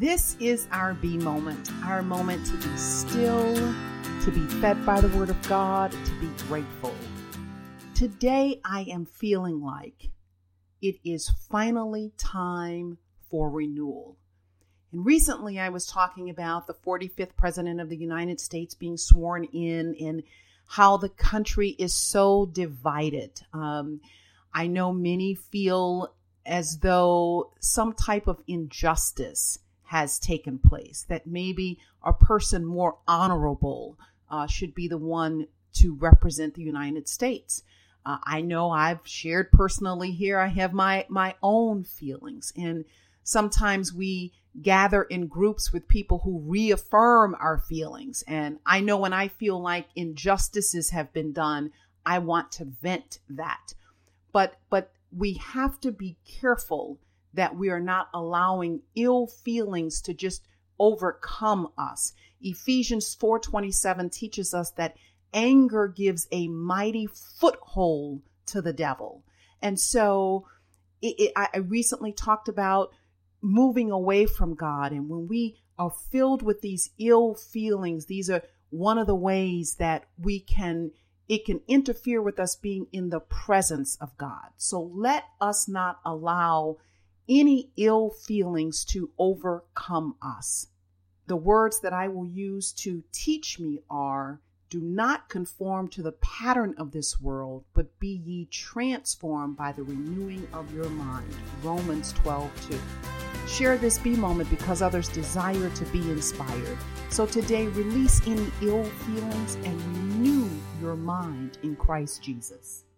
This is our be moment, our moment to be still, to be fed by the Word of God, to be grateful. Today I am feeling like it is finally time for renewal. And recently I was talking about the 45th President of the United States being sworn in and how the country is so divided. I know many feel as though some type of injustice has taken place, that maybe a person more honorable should be the one to represent the United States. I know I've shared personally here, I have my own feelings, and sometimes we gather in groups with people who reaffirm our feelings. And I know when I feel like injustices have been done, I want to vent that. But we have to be careful that we are not allowing ill feelings to just overcome us. Ephesians 4:27 teaches us that anger gives a mighty foothold to the devil. And so I recently talked about moving away from God. And when we are filled with these ill feelings, these are one of the ways that it can interfere with us being in the presence of God. So let us not allow any ill feelings to overcome us. The words that I will use to teach me are, do not conform to the pattern of this world, but be ye transformed by the renewing of your mind. Romans 12:2. Share this be moment because others desire to be inspired. So today, release any ill feelings and renew your mind in Christ Jesus.